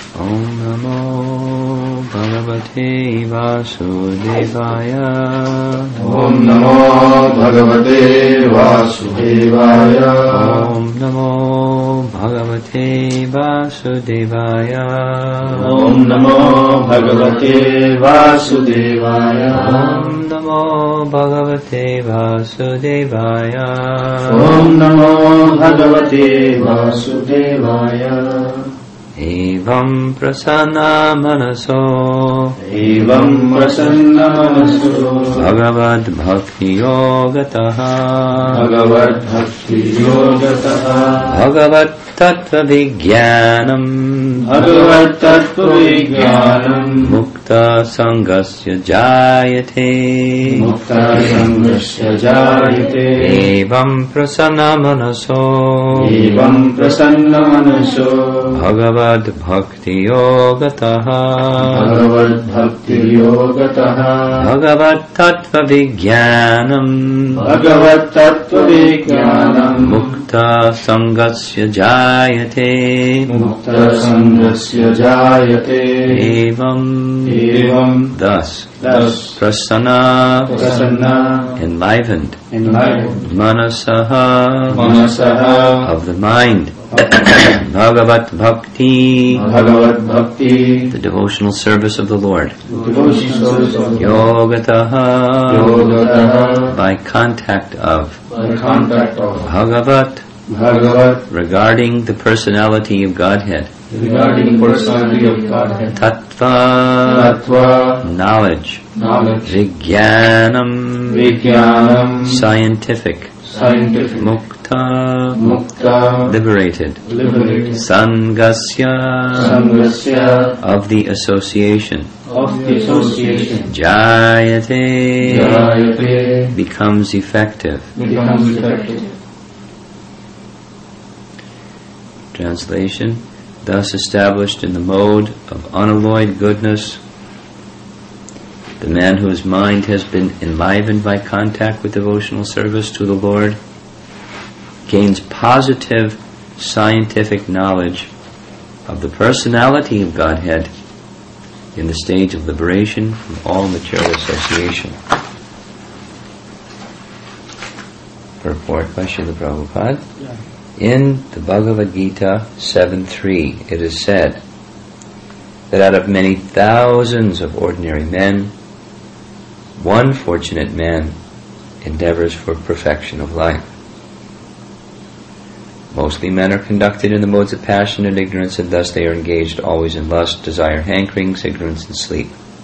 Om Namo Bhagavate Vasudevaya. Om Namo Bhagavate Vasudevaya. Om Namo Bhagavate Vasudevaya. Om Namo Bhagavate Vasudevaya. Om Namo Bhagavate Vasudevaya. Om Namo Bhagavate Vasudevaya. Evam prasanna manaso. Evam prasanna manaso. Bhagavad Bhakti Yogataha. Bhagavad Bhakti Yogataha. Bhagavad Tattva Vijnanam. Bhagavad Tattva Vijnanam. Mukta Sangasya Jayate. Mukta Sangasya Jayate. Evam prasanna manaso. Evam prasanna manaso. Bhagavad Bhakti Yogataha. Bhagavad Bhakti Yogataha. Bhagavad Tattva Vijnanam. Bhagavad Tattva Vijnanam. Mukta Sangasya Jayate. Mukta Sangasya Jayate. Evam. Thus. Prasanna. Enlivened. Manasaha. Of the mind. Bhagavat Bhakti. The devotional service of the Lord. Yogataha. By contact of. Bhagavat. Regarding the personality of Godhead. Tattva. Knowledge. Vijnanam. Scientific. Mukta. Liberated. Sangasya. Of the association. Jayate. Becomes effective. Translation. Thus established in the mode of unalloyed goodness, the man whose mind has been enlivened by contact with devotional service to the Lord gains positive scientific knowledge of the personality of Godhead in the stage of liberation from all material association. Purport by Srila Prabhupada. In the Bhagavad Gita 7.3 it is said that out of many thousands of ordinary men, one fortunate man endeavors for perfection of life. Mostly men are conducted in the modes of passion and ignorance, and thus they are engaged always in lust, desire, hankerings, ignorance, and sleep.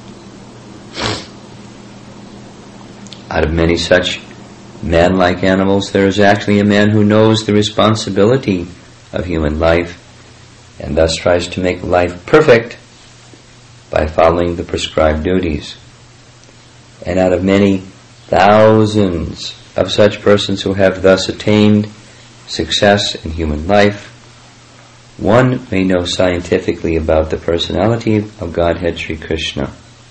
Out of many such man-like animals, there is actually a man who knows the responsibility of human life and thus tries to make life perfect by following the prescribed duties. And out of many thousands of such persons who have thus attained success in human life, one may know scientifically about the personality of Godhead Sri Krishna.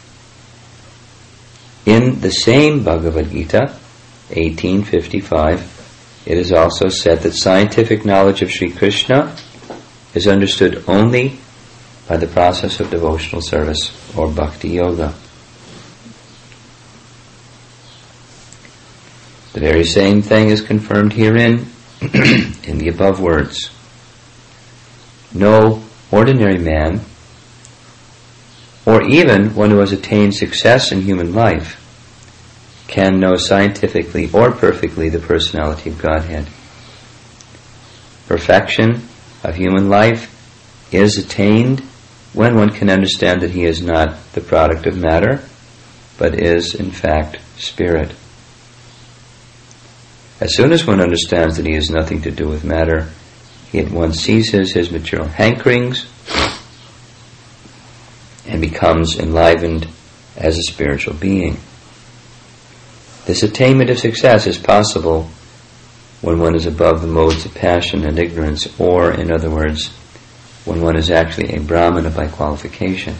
In the same Bhagavad Gita 18:55, it is also said that scientific knowledge of Sri Krishna is understood only by the process of devotional service or bhakti yoga. The very same thing is confirmed herein in the above words. No ordinary man, or even one who has attained success in human life, can know scientifically or perfectly the personality of Godhead. Perfection of human life is attained when one can understand that he is not the product of matter, but is in fact spirit. As soon as one understands that he has nothing to do with matter, he at once ceases his material hankerings and becomes enlivened as a spiritual being. This attainment of success is possible when one is above the modes of passion and ignorance, or, in other words, when one is actually a Brahmana by qualification.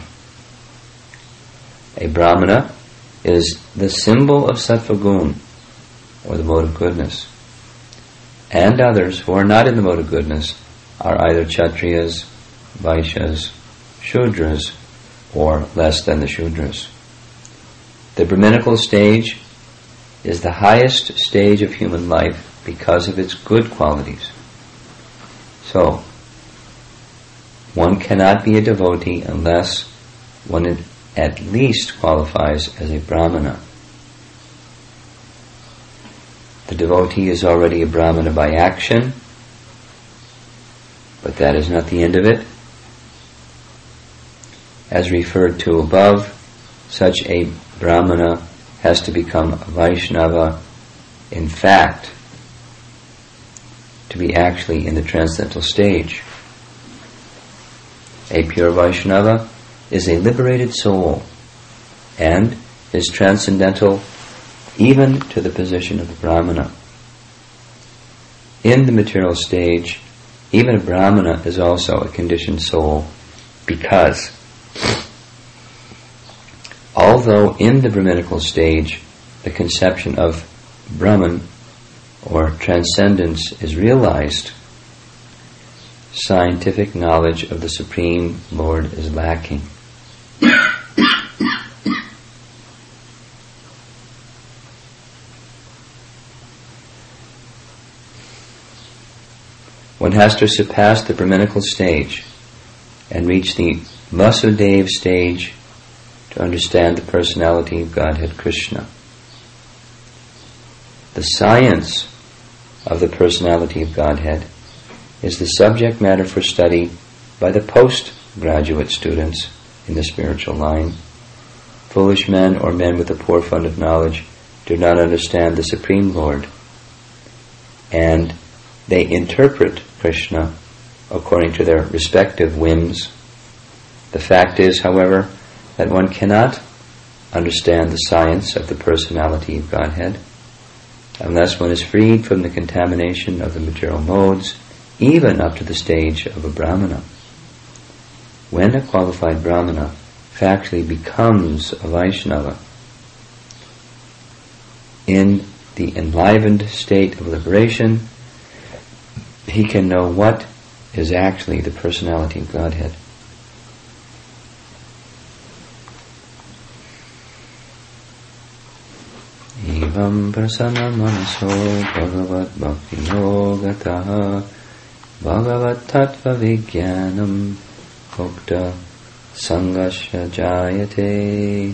A Brahmana is the symbol of Sattva Gun, or the mode of goodness. And others who are not in the mode of goodness are either Kshatriyas, Vaishyas, Shudras, or less than the Shudras. The Brahminical stage is the highest stage of human life because of its good qualities. So, one cannot be a devotee unless one at least qualifies as a Brahmana. The devotee is already a Brahmana by action, but that is not the end of it. As referred to above, such a Brahmana has to become a Vaishnava, in fact, to be actually in the transcendental stage. A pure Vaishnava is a liberated soul and is transcendental even to the position of a Brahmana. In the material stage, even a Brahmana is also a conditioned soul because although in the Brahminical stage the conception of Brahman or transcendence is realized, scientific knowledge of the Supreme Lord is lacking. One has to surpass the Brahminical stage and reach the Vasudeva stage to understand the personality of Godhead Krishna. The science of the personality of Godhead is the subject matter for study by the postgraduate students in the spiritual line. Foolish men or men with a poor fund of knowledge do not understand the Supreme Lord, and they interpret Krishna according to their respective whims. The fact is, however, that one cannot understand the science of the personality of Godhead unless one is freed from the contamination of the material modes, even up to the stage of a Brahmana. When a qualified Brahmana factually becomes a Vaishnava, in the enlivened state of liberation, he can know what is actually the personality of Godhead. Evam prasana manaso bhagavat bhakti yogataha bhagavat tattva vijnanam bhukta sangasya jayate.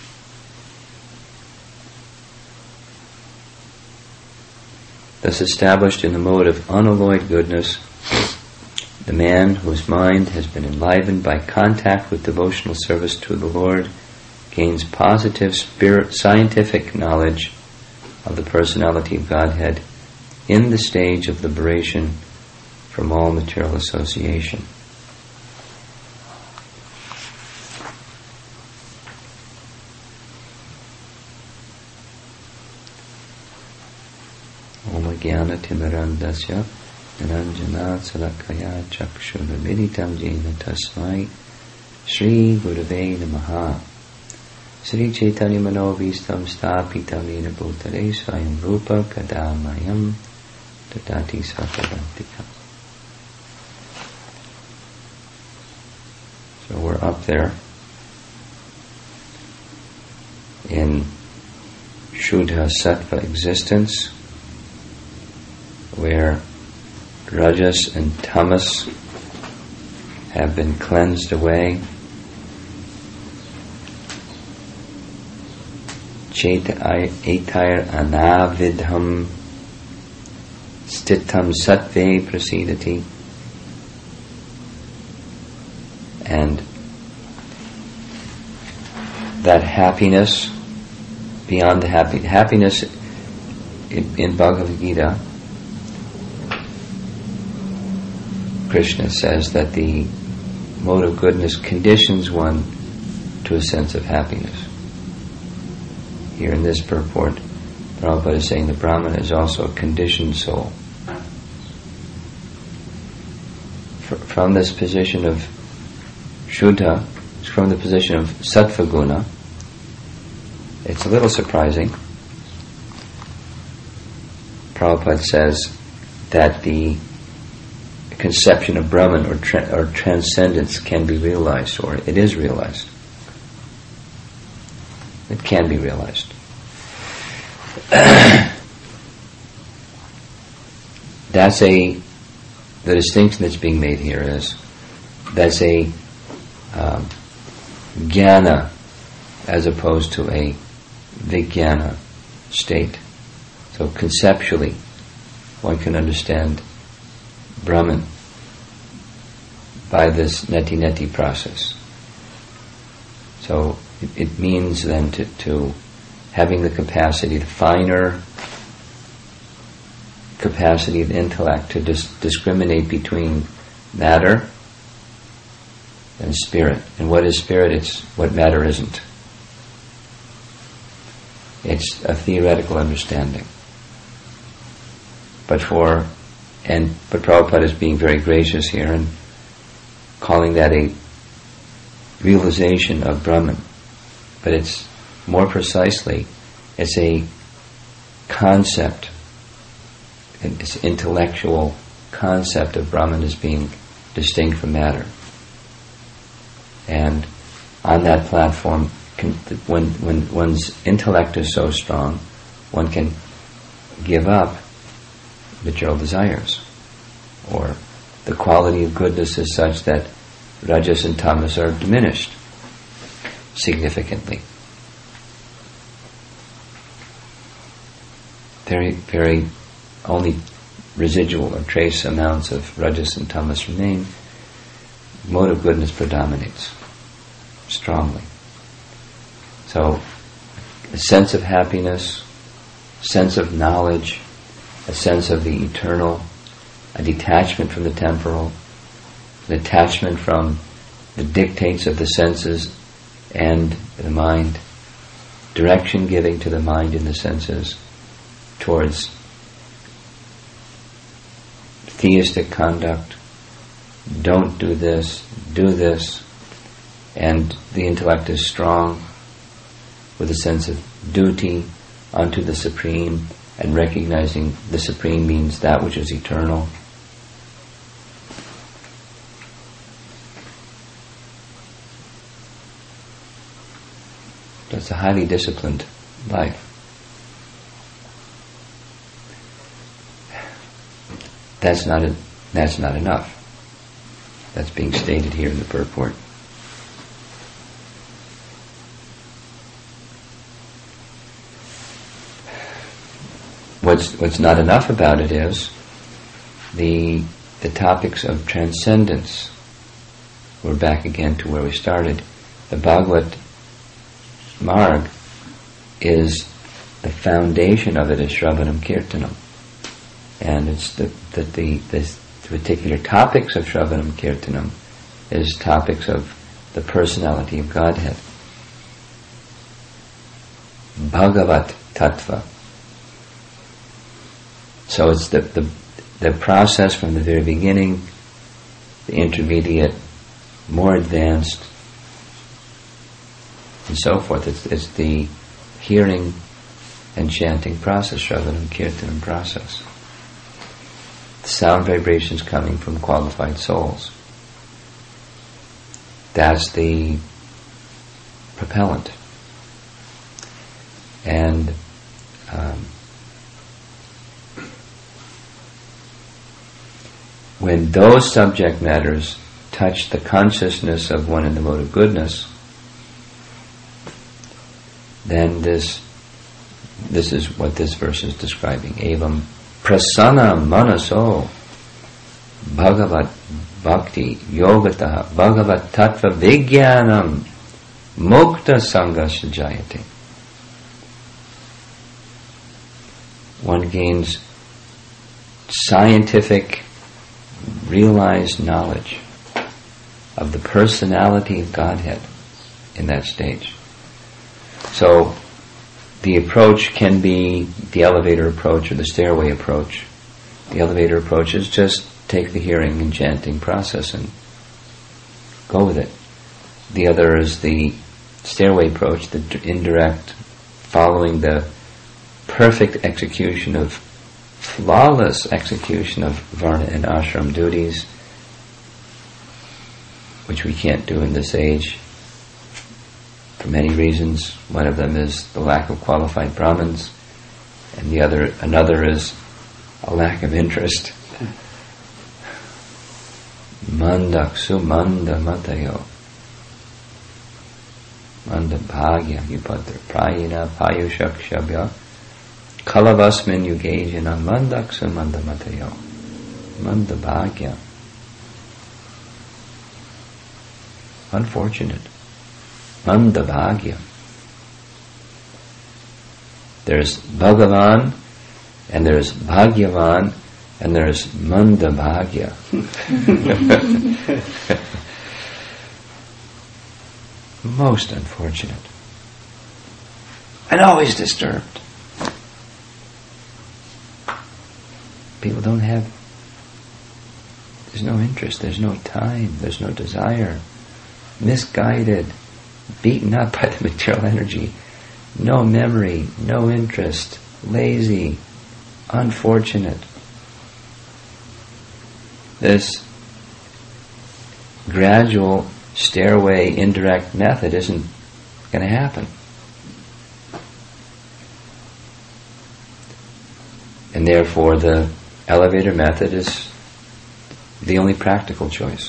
Thus established in the mode of unalloyed goodness, the man whose mind has been enlivened by contact with devotional service to the Lord gains positive scientific knowledge of the personality of Godhead in the stage of liberation from all material association. Om Jnana Timirandasya Niranjana Salakaya Chakshura Viditam Jena Tasmai Shri Gurave Namaha. Sri Chaitanya Manovistam Stapitam Nina Bhutare Swayam Rupa Kadamayam Tatati Svapadantika. So we're up there in Shuddha Sattva existence, where Rajas and Tamas have been cleansed away. Chaitair anavidham stitam sattve prasidati. And that happiness, beyond the happiness in Bhagavad Gita, Krishna says that the mode of goodness conditions one to a sense of happiness. Here in this purport, Prabhupada is saying the Brahmana is also a conditioned soul. From this position of Shuddha, from the position of Sattva Guna, it's a little surprising. Prabhupada says that the conception of Brahman or transcendence can be realized, or it is realized. It can be realized. The distinction that's being made here is that's a jnana as opposed to a vijnana state. So conceptually, one can understand Brahman by this neti process. So it means then to having the capacity, the finer capacity of intellect to discriminate between matter and spirit. And what is spirit? It's what matter isn't. It's a theoretical understanding. But Prabhupada is being very gracious here and calling that a realization of Brahman. But it's more precisely, it's a concept, it's intellectual concept of Brahman as being distinct from matter. And on that platform, when one's intellect is so strong, one can give up material desires, or the quality of goodness is such that rajas and tamas are diminished significantly. Very, very only residual or trace amounts of rajas and tamas remain. Mode of goodness predominates strongly. So, a sense of happiness, sense of knowledge, a sense of the eternal, a detachment from the temporal, an attachment from the dictates of the senses and the mind, direction giving to the mind and the senses towards theistic conduct. Don't do this, do this, and the intellect is strong with a sense of duty unto the Supreme, and recognizing the Supreme means that which is eternal. It's a highly disciplined life. That's not enough. That's being stated here in the purport. What's not enough about it is the topics of transcendence. We're back again to where we started. The Bhagavad Marg is the foundation of it is Shravanam Kirtanam. And it's the particular topics of Shravanam Kirtanam is topics of the personality of Godhead. Bhagavat Tattva. So it's the process from the very beginning, the intermediate, more advanced, and so forth. It's the hearing and chanting process, Shravanam Kirtanam process. The sound vibrations coming from qualified souls. That's the propellant. And when those subject matters touch the consciousness of one in the mode of goodness, then this is what this verse is describing. Evam prasanna manaso bhagavat bhakti yogataha bhagavat tattva vijnanam mukta sanghasya jayate. One gains scientific, realized knowledge of the personality of Godhead in that stage. So the approach can be the elevator approach or the stairway approach. The elevator approach is just take the hearing and chanting process and go with it. The other is the stairway approach, the indirect, following the perfect execution of flawless execution of varna and ashram duties, which we can't do in this age for many reasons. One of them is the lack of qualified Brahmins, and another is a lack of interest. Mandaksu manda matayo manda bhagya yupatra prayina payushakshabya kalavasmin yugejana mandaksu manda matayo manda bhagya. Unfortunate. Manda bhagya. There's Bhagavan, and there's Bhagyavan, and there's Manda bhagya. Most unfortunate. And always disturbed. People don't have, there's no interest, there's no time, there's no desire. Misguided, beaten up by the material energy, no memory, no interest, lazy, unfortunate. This gradual stairway indirect method isn't going to happen. And therefore the elevator method is the only practical choice.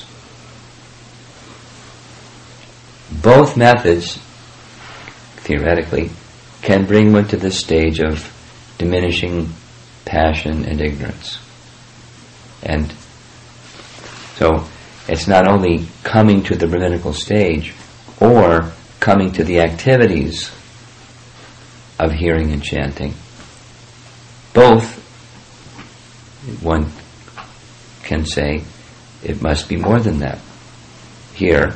Both methods, theoretically, can bring one to this stage of diminishing passion and ignorance. And so it's not only coming to the Brahminical stage or coming to the activities of hearing and chanting. Both, one can say, it must be more than that. Here,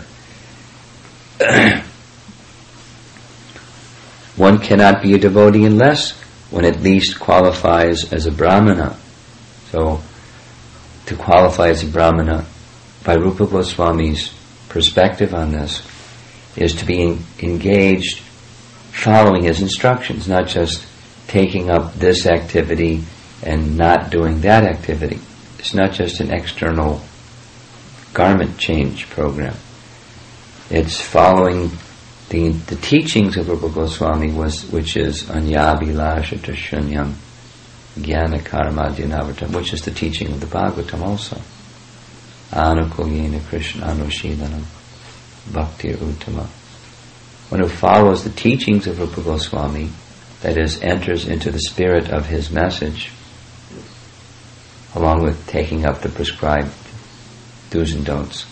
one cannot be a devotee unless one at least qualifies as a brahmana. So, to qualify as a brahmana, by Rupa Goswami's perspective on this, is to be engaged following his instructions, not just taking up this activity and not doing that activity. It's not just an external garment change program. It's following the teachings of Rupa Goswami, which is Anyabhilashata Shunyam Jnana Karma Dhyanavartam, which is the teaching of the Bhagavatam also. Anukulyena Krishna Anushilanam Bhaktir Uttama. One who follows the teachings of Rupa Goswami, that is, enters into the spirit of his message, along with taking up the prescribed do's and don'ts.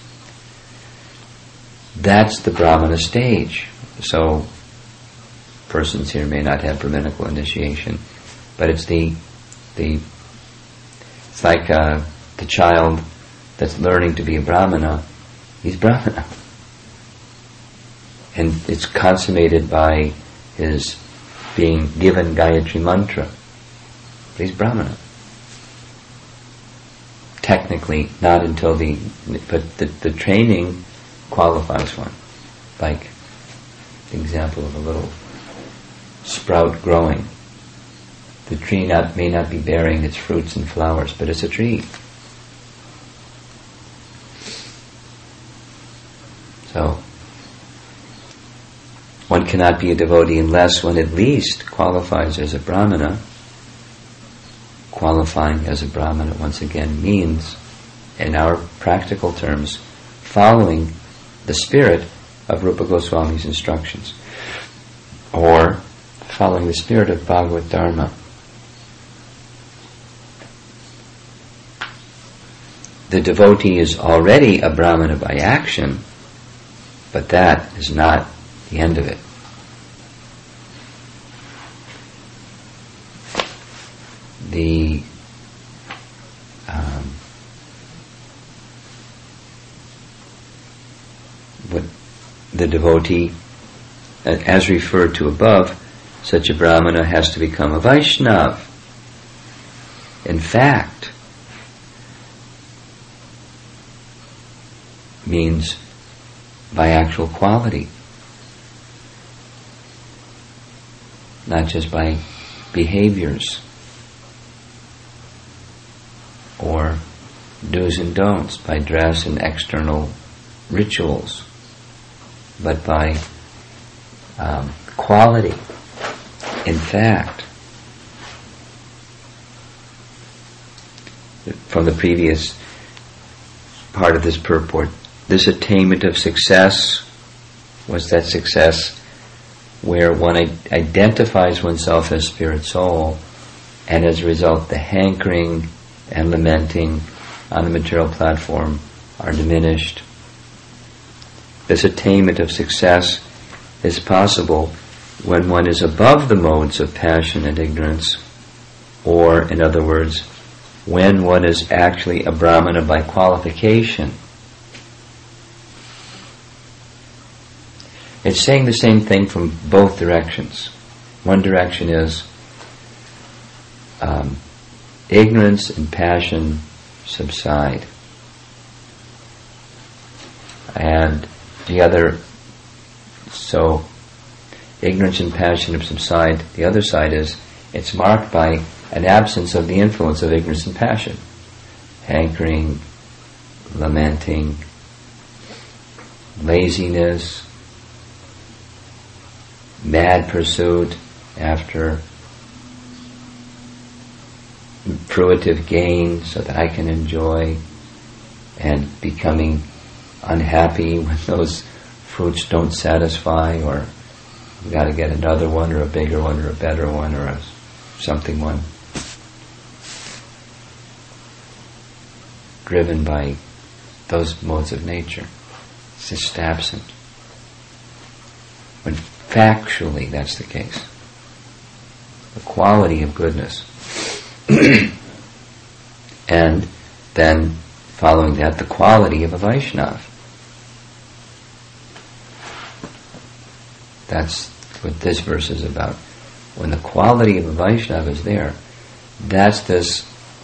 That's the Brahmana stage. So, persons here may not have Brahminical initiation, but it's it's like the child that's learning to be a Brahmana. He's Brahmana, and it's consummated by his being given Gayatri mantra. He's Brahmana. Technically, not until but the training qualifies one. Like the example of a little sprout growing. The tree may not be bearing its fruits and flowers, but it's a tree. So, one cannot be a devotee unless one at least qualifies as a brahmana. Qualifying as a brahmana, once again, means, in our practical terms, following the spirit of Rupa Goswami's instructions, or following the spirit of Bhagavad Dharma. The devotee is already a brahmana by action, but that is not the end of it. The devotee, as referred to above, such a brahmana has to become a Vaishnav. In fact, means by actual quality, not just by behaviors. or do's and don'ts, by dress and external rituals, but by quality. In fact, from the previous part of this purport, this attainment of success was that success where one identifies oneself as spirit soul, and as a result the hankering and lamenting on the material platform are diminished. This attainment of success is possible when one is above the modes of passion and ignorance, or, in other words, when one is actually a Brahmana by qualification. It's saying the same thing from both directions. One direction is ignorance and passion subside, and the other, so ignorance and passion subside. The other side is it's marked by an absence of the influence of ignorance and passion, hankering, lamenting, laziness, mad pursuit after fruitive gain so that I can enjoy, and becoming unhappy when those fruits don't satisfy, or you got to get another one, or a bigger one, or a better one, or a something one. Driven by those modes of nature. It's just absent. When factually that's the case. The quality of goodness. And then following that, the quality of a Vaishnava. That's what this verse is about. When the quality of a Vaishnava is there, that's this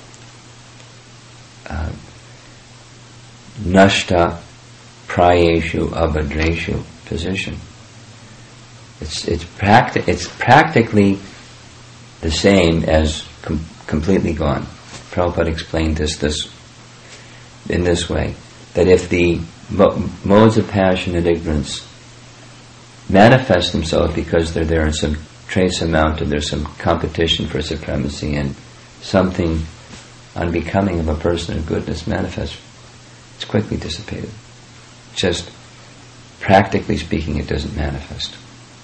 nashta prayeshu abhadreshu position. It's practically the same as completely gone. Prabhupada explained this in this way, that if the modes of passion and ignorance manifest themselves because they're there in some trace amount, and there's some competition for supremacy, and something unbecoming of a person of goodness manifests, it's quickly dissipated. Just practically speaking, it doesn't manifest.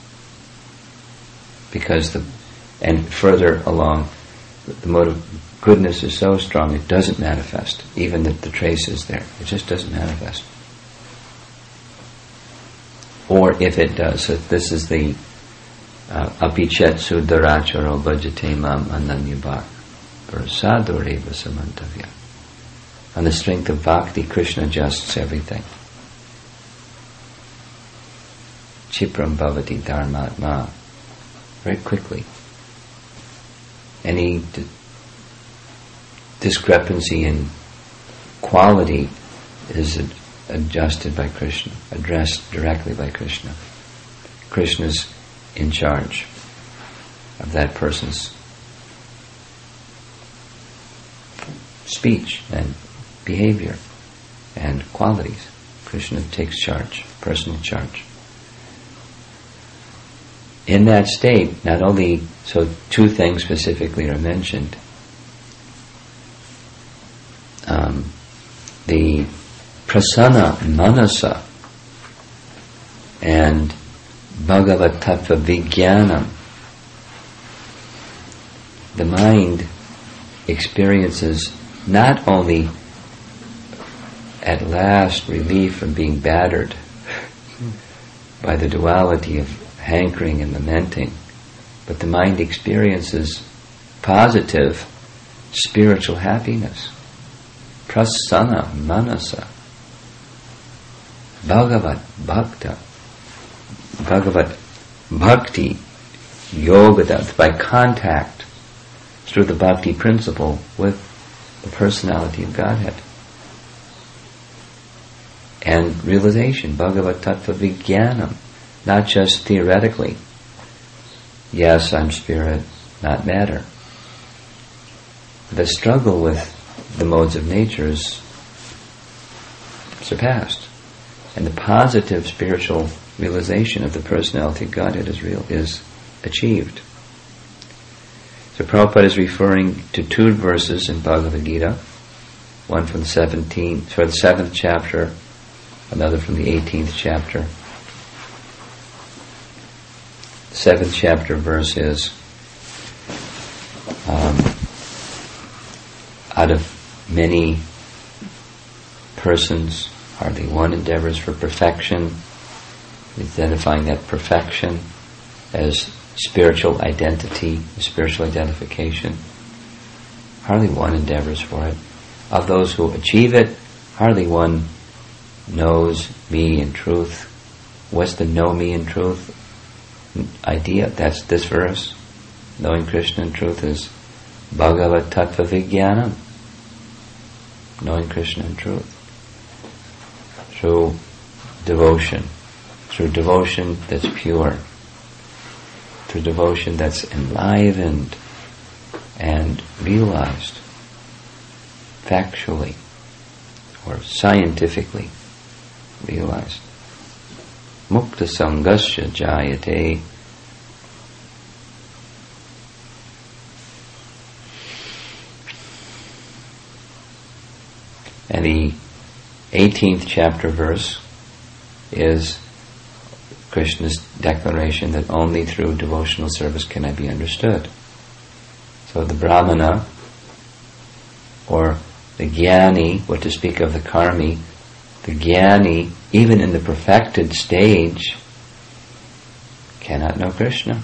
Because and further along, the mode of goodness is so strong it doesn't manifest, even that the trace is there. It just doesn't manifest. Or if it does, so this is the apichet sudaracharo bhajate mam ananyabhak prasadureva samantavya. On the strength of bhakti, Krishna adjusts everything. Chipram bhavati dharmatma. Very quickly. Any discrepancy in quality is adjusted by Krishna, addressed directly by Krishna. Krishna's in charge of that person's speech and behavior and qualities. Krishna takes charge, personal charge. In that state, not only, so two things specifically are mentioned. The prasana manasa and bhagavat tattva vijnanam. The mind experiences not only at last relief from being battered by the duality of hankering and lamenting, but the mind experiences positive spiritual happiness. Prasana manasa. Bhagavat bhakti yoga, by contact through the bhakti principle with the personality of Godhead. And realization, Bhagavat tattva vijnanam, not just theoretically. Yes, I'm spirit, not matter. The struggle with the modes of nature is surpassed. And the positive spiritual realization of the personality of Godhead is achieved. So Prabhupada is referring to two verses in Bhagavad Gita, one from the 7th chapter, another from the 18th chapter. The 7th chapter verse is, out of many persons, hardly one endeavors for perfection, identifying that perfection as spiritual identity, spiritual identification. Hardly one endeavors for it. Of those who achieve it, hardly one knows me in truth. What's the know me in truth idea? That's this verse. Knowing Krishna in truth is Bhagavat Tattva Vijnanam. Knowing Krishna in truth. Through devotion that's pure, through devotion that's enlivened and realized factually or scientifically realized. Mukta Sangasya Jayate. And the 18th chapter verse is Krishna's declaration that only through devotional service can I be understood. So the Brahmana, or the Jnani, what to speak of the Karmi, the Jnani, even in the perfected stage, cannot know Krishna.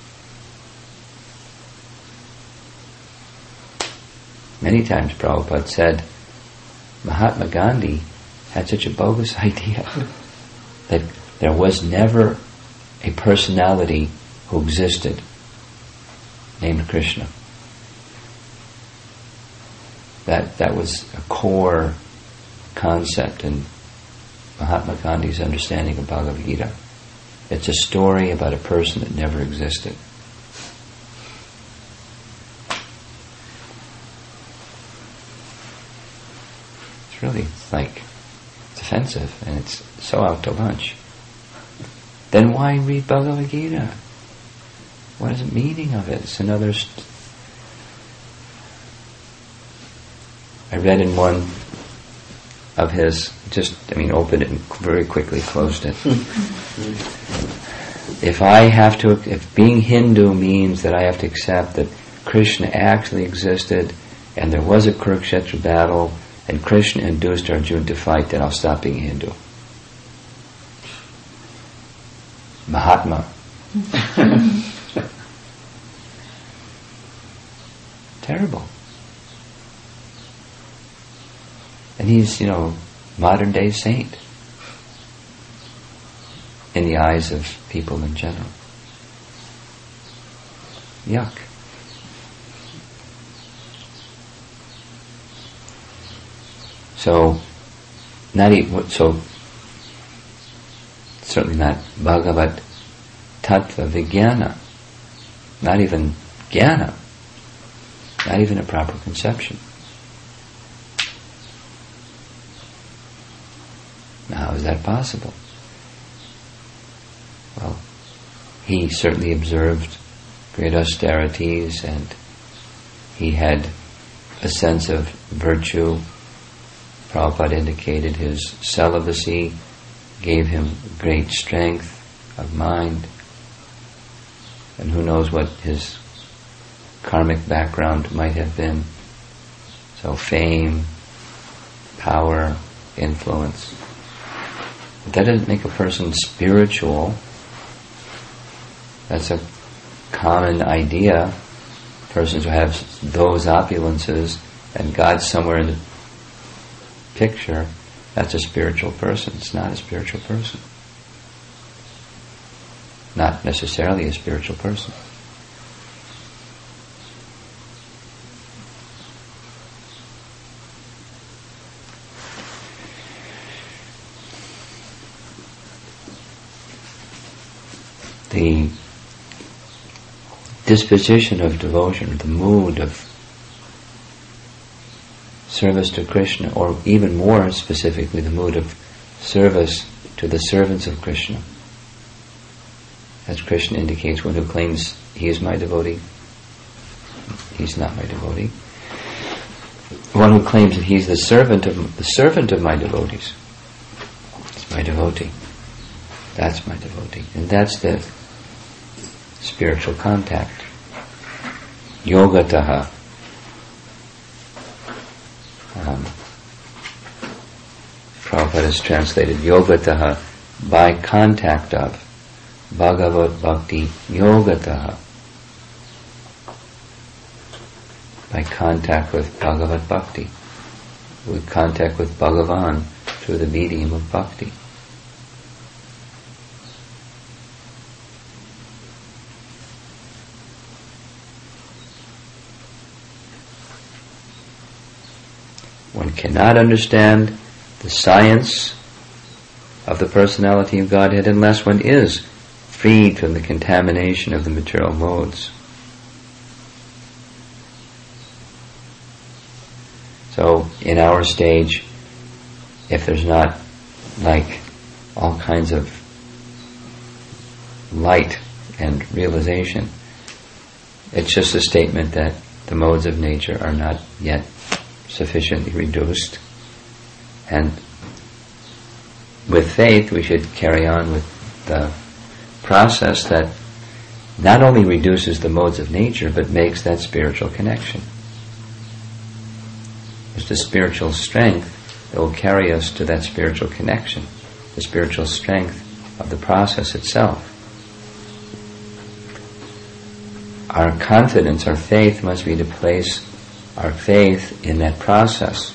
Many times Prabhupada said, Mahatma Gandhi had such a bogus idea that there was never a personality who existed named Krishna. That was a core concept in Mahatma Gandhi's understanding of Bhagavad Gita. It's a story about a person that never existed. It's really it's offensive and it's so out to lunch. Then why read Bhagavad Gita? What is the meaning of it? It's another... I read in one of his, opened it and very quickly closed it. If being Hindu means that I have to accept that Krishna actually existed and there was a Kurukshetra battle and Krishna induced Arjuna to fight, then I'll stop being Hindu. Mahatma. Terrible. And he's, modern day saint in the eyes of people in general. Yuck. So, certainly not Bhagavat Tattva Vijnana, not even Jnana, not even a proper conception. Now, how is that possible? Well, he certainly observed great austerities and he had a sense of virtue. Prabhupada indicated his celibacy gave him great strength of mind, and who knows what his karmic background might have been. So fame, power, influence. But that doesn't make a person spiritual. That's a common idea. Persons who have those opulences and God's somewhere in the picture, that's a spiritual person. It's not a spiritual person. Not necessarily a spiritual person. The disposition of devotion, the mood of service to Krishna, or even more specifically, the mood of service to the servants of Krishna. As Krishna indicates, one who claims he is my devotee, he's not my devotee. One who claims that he's the servant of my devotees, is my devotee. That's my devotee. And that's the spiritual contact. Yogataha. Prabhupada has translated Yogataha, by contact of. Bhagavat Bhakti Yogataha. By contact with Bhagavat Bhakti. With contact with Bhagavan through the medium of Bhakti. One cannot understand the science of the personality of Godhead unless one is freed from the contamination of the material modes. So, in our stage, if there's not like all kinds of light and realization, it's just a statement that the modes of nature are not yet sufficiently reduced, and with faith we should carry on with the process that not only reduces the modes of nature but makes that spiritual connection. It's the spiritual strength that will carry us to that spiritual connection, the spiritual strength of the process itself. Our confidence, our faith must be to place our faith in that process,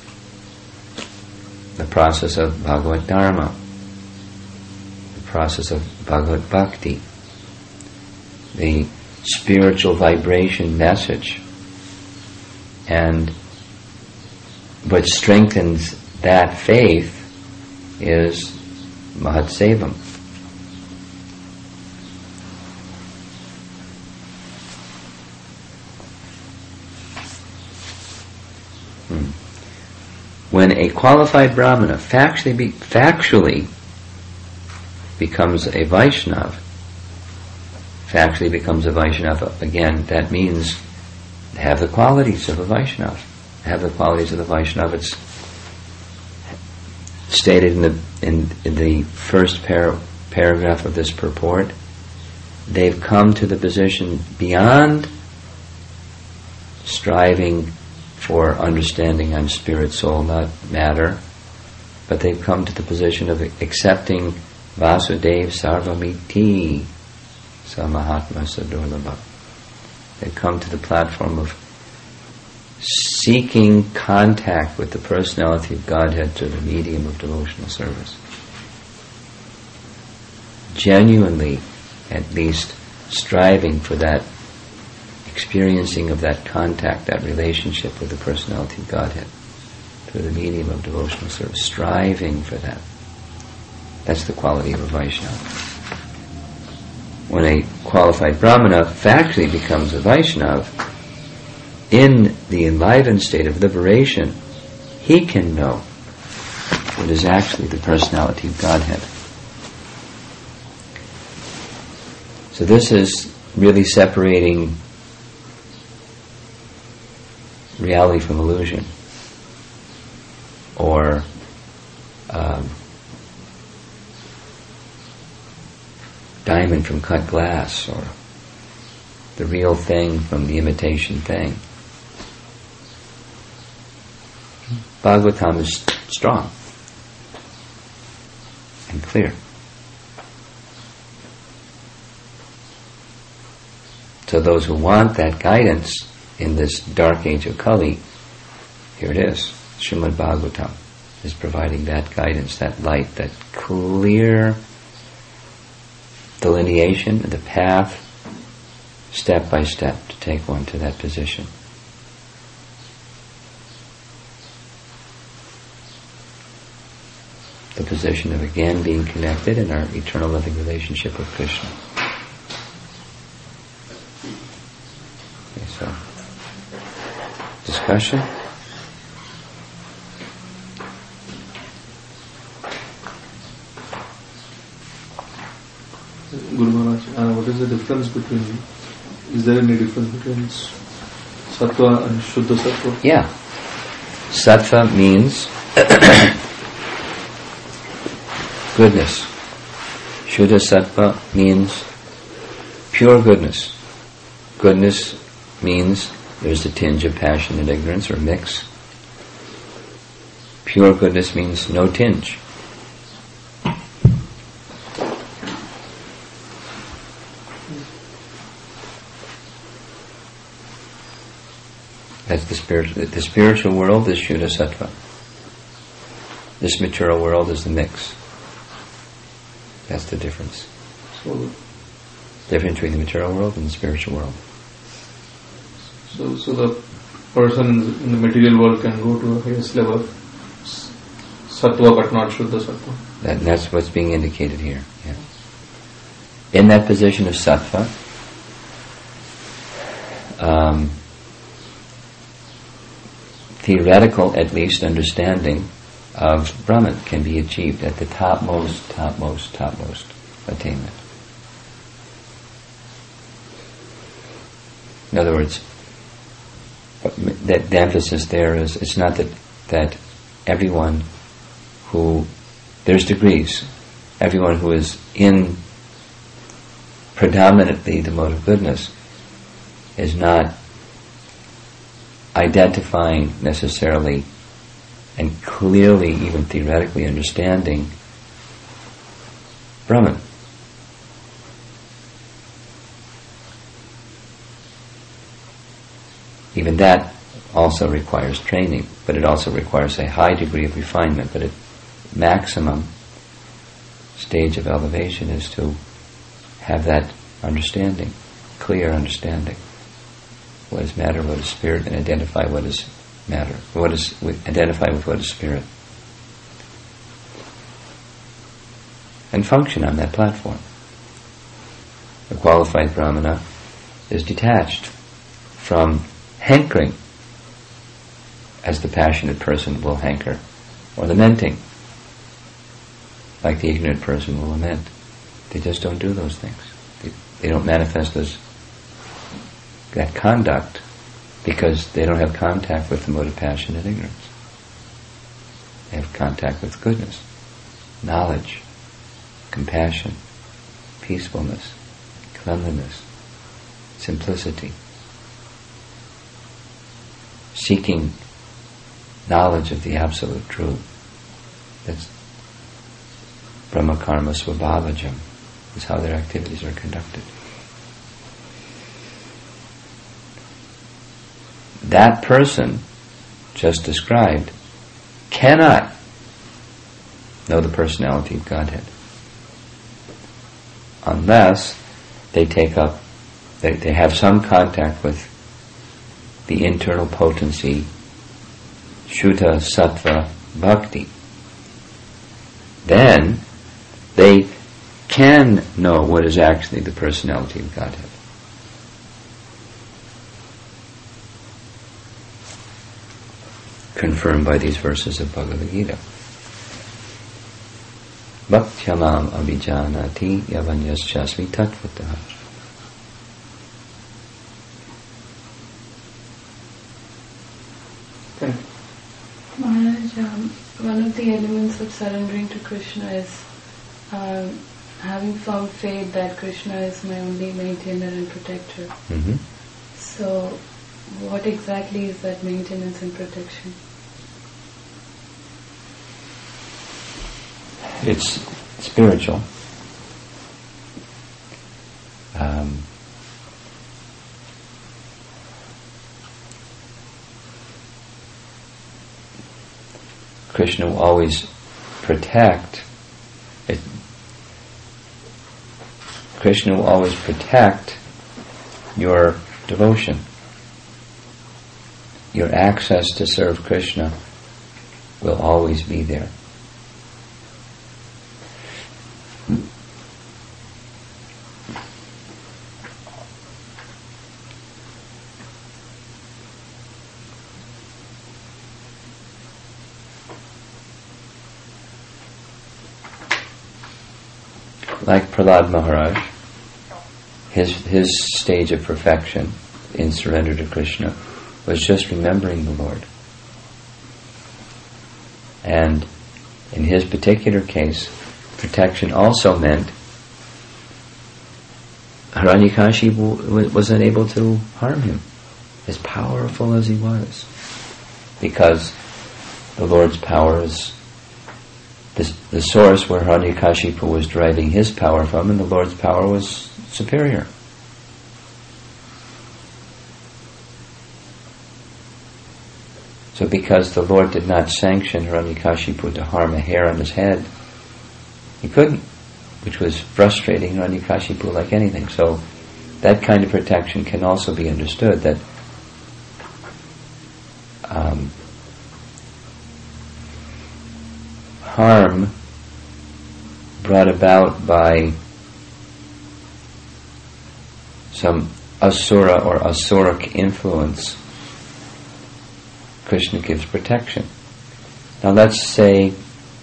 the process of Bhagavad Dharma, the process of Bhagavad Bhakti, the spiritual vibration message. And what strengthens that faith is Mahatsevam. When a qualified Brahmana factually becomes a Vaishnava, again, that means have the qualities of a Vaishnava. Have the qualities of the Vaishnava. It's stated in the first paragraph of this purport. They've come to the position beyond striving for understanding I'm spirit, soul, not matter, but they've come to the position of accepting Vasudev Sarvamiti Samahatma Sadurlabha. They've come to the platform of seeking contact with the personality of Godhead through the medium of devotional service. Genuinely, at least, striving for that experiencing of that contact, that relationship with the personality of Godhead through the medium of devotional service, striving for that. That's the quality of a Vaishnava. When a qualified Brahmana factually becomes a Vaishnava, in the enlivened state of liberation, he can know what is actually the personality of Godhead. So this is really separating reality from illusion, or diamond from cut glass, or the real thing from the imitation thing. Bhagavatam is strong and clear. So those who want that guidance in this dark age of Kali, here it is. Srimad Bhagavatam is providing that guidance, that light, that clear delineation, the path, step by step, to take one to that position. The position of again being connected in our eternal loving relationship with Krishna. Okay, so, discussion? Guru Maharaj, what is the difference between, is there any difference between Sattva and Shuddha Sattva? Yeah. Sattva means goodness. Shuddha Sattva means pure goodness. Goodness means there's a tinge of passion and ignorance, or mix. Pure goodness means no tinge. That's the spiritual. The spiritual world is Shuddha Sattva. This material world is the mix. That's the difference. So, Difference between the material world and the spiritual world. So the person in the material world can go to a highest level, Sattva, but not Shuddha Sattva. That's what's being indicated here. Yeah. In that position of Sattva, theoretical, at least, understanding of Brahman can be achieved at the topmost attainment. In other words, the emphasis there is, it's not that everyone who, there's degrees, everyone who is in predominantly the mode of goodness is not identifying necessarily and clearly, even theoretically, understanding Brahman. Even that also requires training, but it also requires a high degree of refinement. But a maximum stage of elevation is to have that understanding, clear understanding. What is matter, what is spirit, and identify what is matter. Identify with what is spirit. And function on that platform. A qualified Brahmana is detached from hankering, as the passionate person will hanker, or lamenting, like the ignorant person will lament. They just don't do those things. They don't manifest that conduct because they don't have contact with the mode of passion and ignorance. They have contact with goodness, knowledge, compassion, peacefulness, cleanliness, simplicity, seeking knowledge of the absolute truth. That's Brahma Karma Swabhavajam, is how their activities are conducted. That person, just described, cannot know the personality of Godhead unless they they have some contact with the internal potency, Shuddha Sattva Bhakti. Then they can know what is actually the personality of Godhead. Confirmed by these verses of Bhagavad Gita. Bhaktyamam abhijanati yavanyaschasmi tattvataha. Maharaj, one of the elements of surrendering to Krishna is having found faith that Krishna is my only maintainer and protector. Mm-hmm. So, what exactly is that maintenance and protection? It's spiritual. Krishna will always protect. Krishna will always protect your devotion. Your access to serve Krishna will always be there. like Prahlad Maharaj, his stage of perfection in surrender to Krishna was just remembering the Lord. And in his particular case, protection also meant Hiranyakashipu was unable to harm him, as powerful as he was, because the Lord's power is the source where Hiranyakashipu was deriving his power from, and the Lord's power was superior. So because the Lord did not sanction Hiranyakashipu to harm a hair on his head, he couldn't, which was frustrating Hiranyakashipu like anything. So that kind of protection can also be understood, that harm brought about by some asura or asuric influence, Krishna gives protection. Now let's say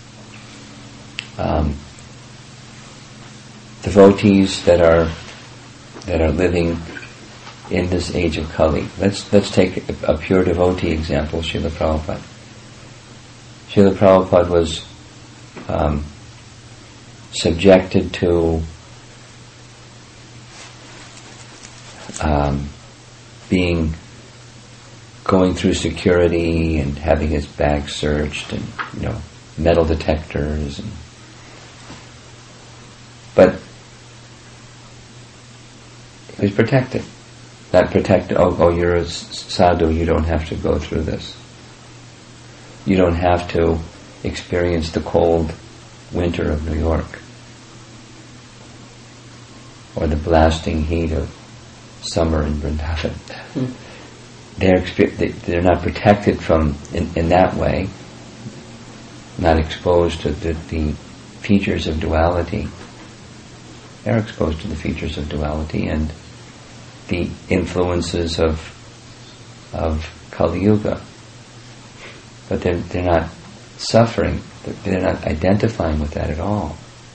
devotees that are living in this age of Kali. Let's take a pure devotee example, Srila Prabhupada. Srila Prabhupada was subjected to going through security and having his bag searched, and metal detectors, but he was protected. Not protected. Oh, you're a sadhu. You don't have to go through this. You don't have to experience the cold winter of New York or the blasting heat of summer in Vrindavan. They're not protected from in that way, not exposed to the features of duality. They're exposed to the features of duality and the influences of Kali Yuga, but they're not suffering. They're not identifying with that at all.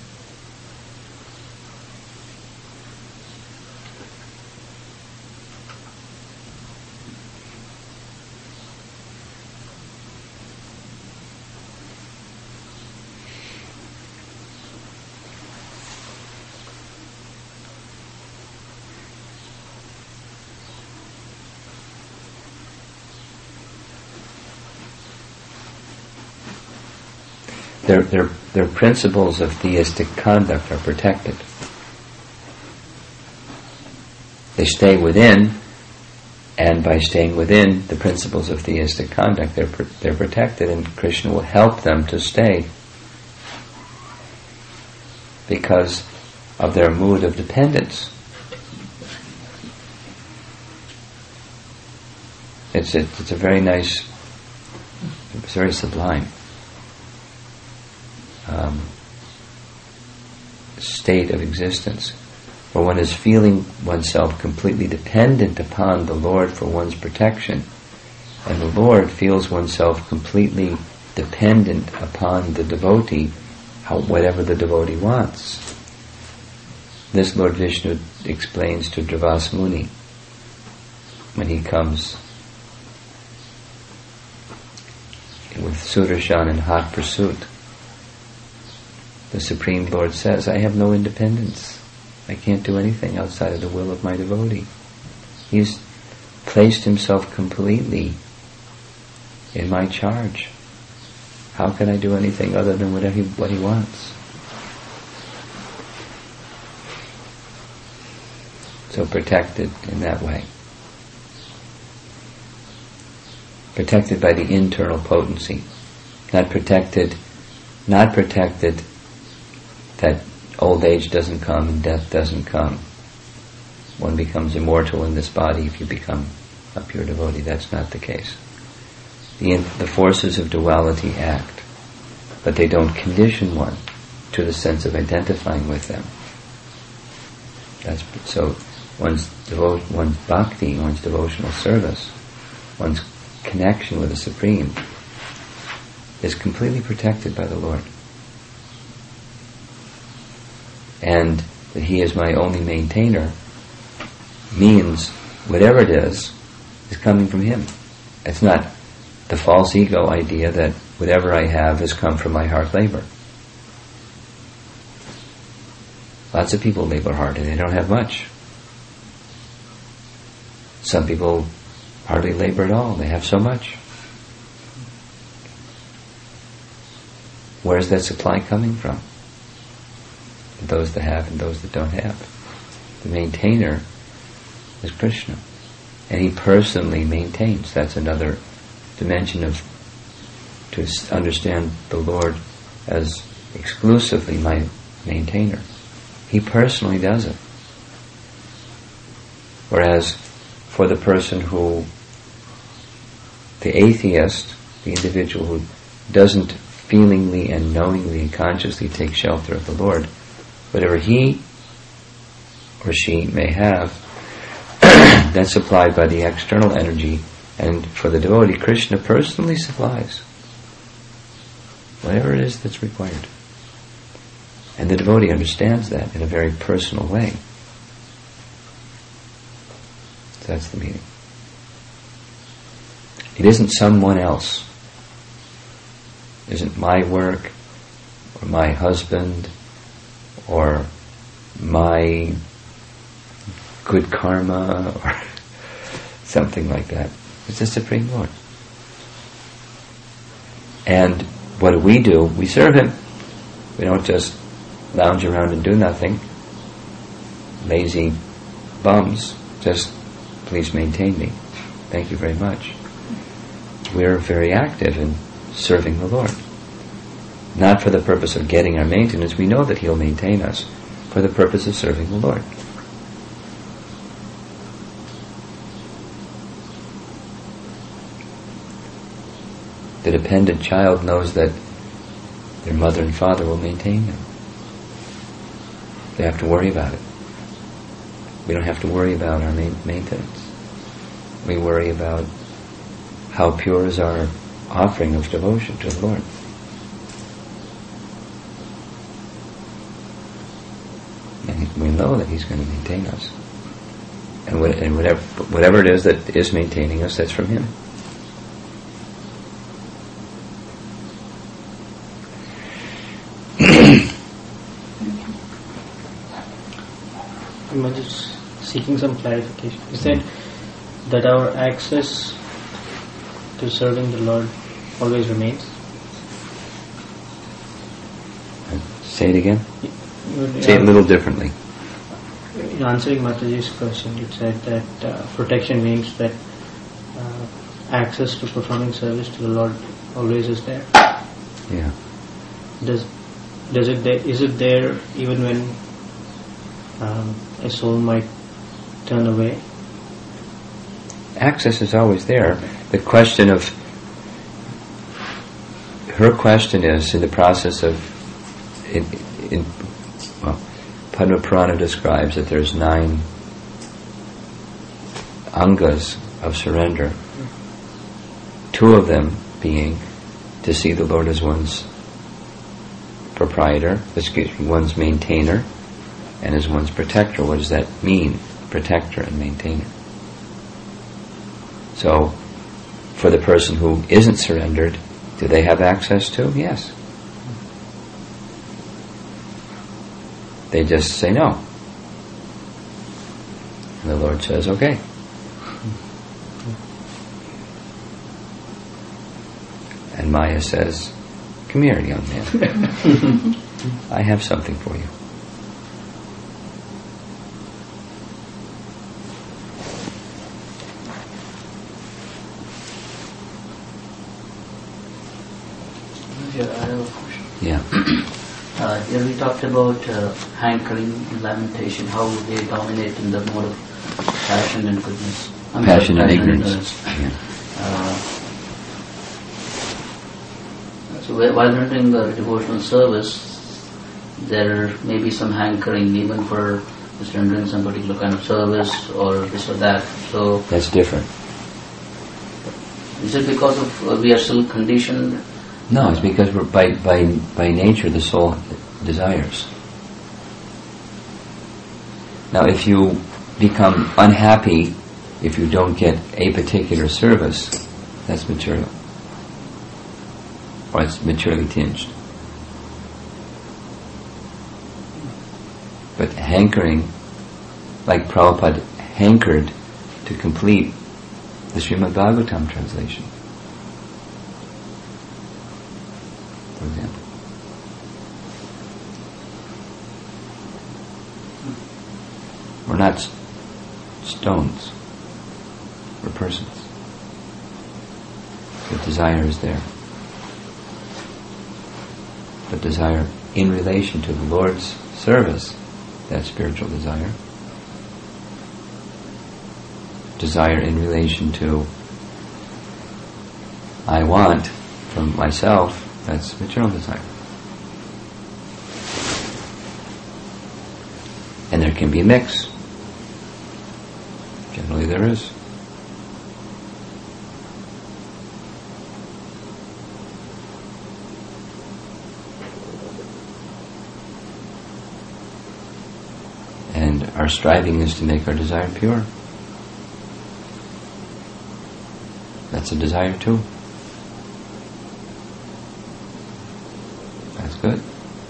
Their principles of theistic conduct are protected. They stay within, and by staying within the principles of theistic conduct, they're protected, and Krishna will help them to stay because of their mood of dependence. It's a very nice, it's very sublime state of existence, where one is feeling oneself completely dependent upon the Lord for one's protection, and the Lord feels oneself completely dependent upon the devotee, whatever the devotee wants. This Lord Vishnu explains to Dravas Muni when he comes with Sudarshan in hot pursuit. The Supreme Lord says, I have no independence. I can't do anything outside of the will of my devotee. He's placed himself completely in my charge. How can I do anything other than what he wants? So protected in that way. Protected by the internal potency. Not protected that old age doesn't come and death doesn't come. One becomes immortal in this body if you become a pure devotee. That's not the case. The forces of duality act, but they don't condition one to the sense of identifying with them. So one's bhakti, one's devotional service, one's connection with the Supreme is completely protected by the Lord. and that He is my only maintainer means whatever it is coming from Him. It's not the false ego idea that whatever I have has come from my hard labor. Lots of people labor hard and they don't have much. Some people hardly labor at all, they have so much. Where's that supply coming from? Those that have and those that don't have. The maintainer is Krishna. And He personally maintains. That's another dimension of to understand the Lord as exclusively my maintainer. He personally does it. Whereas for the person who, the atheist, the individual who doesn't feelingly and knowingly and consciously take shelter of the Lord, whatever he or she may have, that's supplied by the external energy, and for the devotee, Krishna personally supplies whatever it is that's required. And the devotee understands that in a very personal way. So that's the meaning. It isn't someone else. It isn't my work, or my husband, or my good karma, or something like that. It's the Supreme Lord. And what do? We serve Him. We don't just lounge around and do nothing. Lazy bums. Just, please maintain me. Thank you very much. We're very active in serving the Lord. Not for the purpose of getting our maintenance. We know that He'll maintain us for the purpose of serving the Lord. The dependent child knows that their mother and father will maintain them. They have to worry about it. We don't have to worry about our maintenance. We worry about how pure is our offering of devotion to the Lord. And we know that He's going to maintain us. And whatever it is that is maintaining us, that's from Him. I'm just seeking some clarification. You said that our access to serving the Lord always remains? Say it again. Say it a little differently. In answering Mataji's question, you said that protection means that access to performing service to the Lord always is there. Yeah. Is it there even when a soul might turn away? Access is always there. The question of her question is in the process of Padma Purana describes that there's 9 angas of surrender. 2 of them being to see the Lord as one's one's maintainer, and as one's protector. What does that mean? Protector and maintainer. So, for the person who isn't surrendered, do they have access to? Yes. They just say no. And the Lord says, okay. And Maya says, come here, young man. I have something for you. I have a question. Yeah. Here we talked about hankering and lamentation, how they dominate in the mode of passion and goodness. Passion and ignorance. Yeah. So while rendering the devotional service, there may be some hankering even for just rendering some particular kind of service or this or that. So that's different. Is it because of we are still conditioned? No, it's because we're by nature the soul desires. Now, if you become unhappy if you don't get a particular service, that's material. Or it's materially tinged. But hankering, like Prabhupada hankered to complete the Srimad Bhagavatam translation, for example. We're not stones. We're persons. The desire is there. But desire in relation to the Lord's service, that's spiritual desire. Desire in relation to I want from myself, that's material desire. And there can be a mix. Generally there is. And our striving is to make our desire pure. That's a desire too. That's good.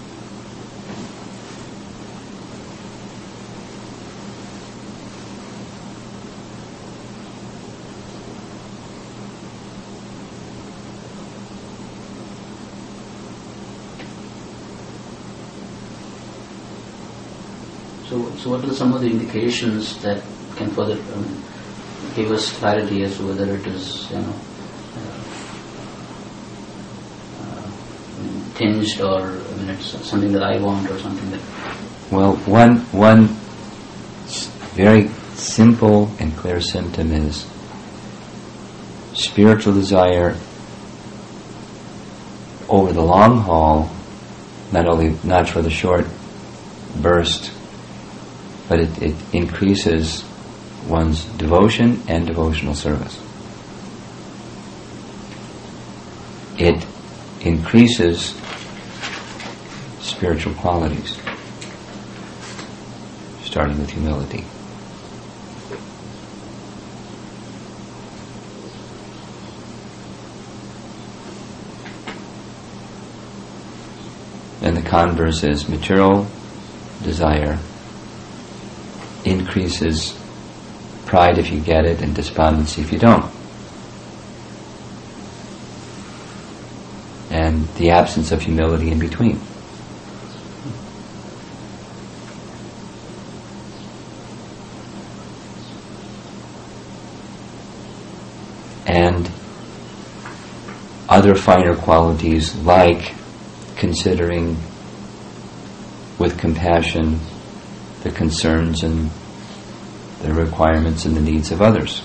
So what are some of the indications that can further give us clarity as to whether it is, tinged, or it's something that I want, or something that... Well, one very simple and clear symptom is spiritual desire over the long haul, not for the short burst, but it increases one's devotion and devotional service. It increases spiritual qualities, starting with humility. And the converse is material desire increases pride if you get it and despondency if you don't. And the absence of humility in between. And other finer qualities like considering with compassion the concerns and the requirements and the needs of others.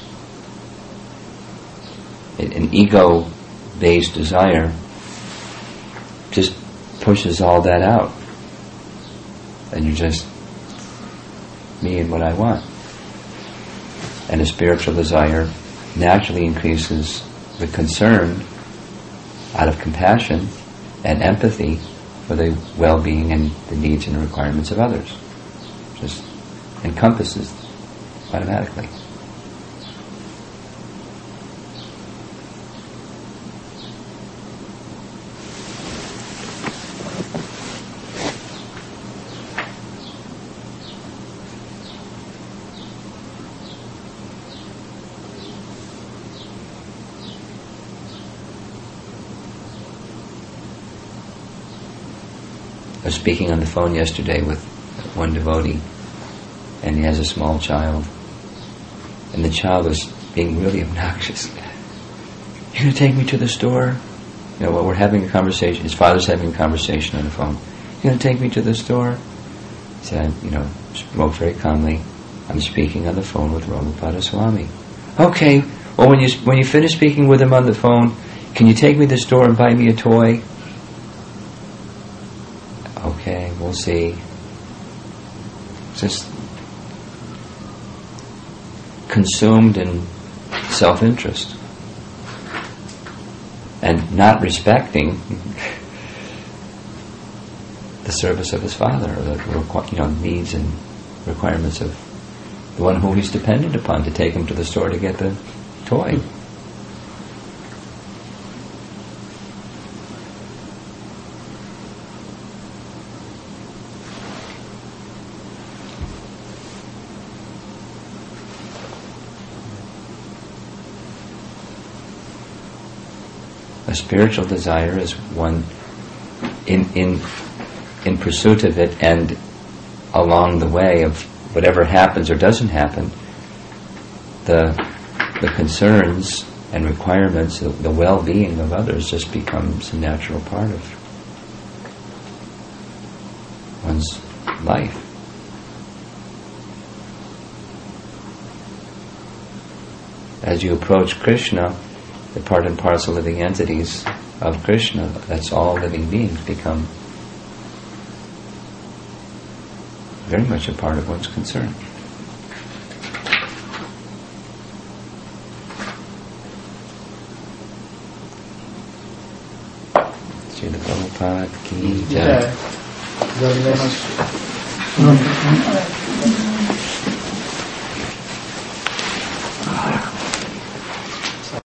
An ego-based desire just pushes all that out. And you're just me and what I want. And a spiritual desire naturally increases the concern out of compassion and empathy for the well-being and the needs and the requirements of others. Just encompasses automatically. I was speaking on the phone yesterday with one devotee, and he has a small child, and the child was being really obnoxious. You're going to take me to the store? While we're having a conversation, his father's having a conversation on the phone. You're going to take me to the store? He said, spoke very calmly. I'm speaking on the phone with Prabhupada Swami. Okay, well when you finish speaking with him on the phone, can you take me to the store and buy me a toy? Okay, we'll see. Just consumed in self-interest and not respecting the service of his father, or the needs and requirements of the one who he's dependent upon to take him to the store to get the toy. A spiritual desire is one in pursuit of it, and along the way of whatever happens or doesn't happen, the concerns and requirements, the well-being of others just becomes a natural part of one's life. As you approach Krishna, the part and parcel of the entities of Krishna, that's all living beings, become very much a part of one's concern. Srila Prabhupada ki jai. Very much.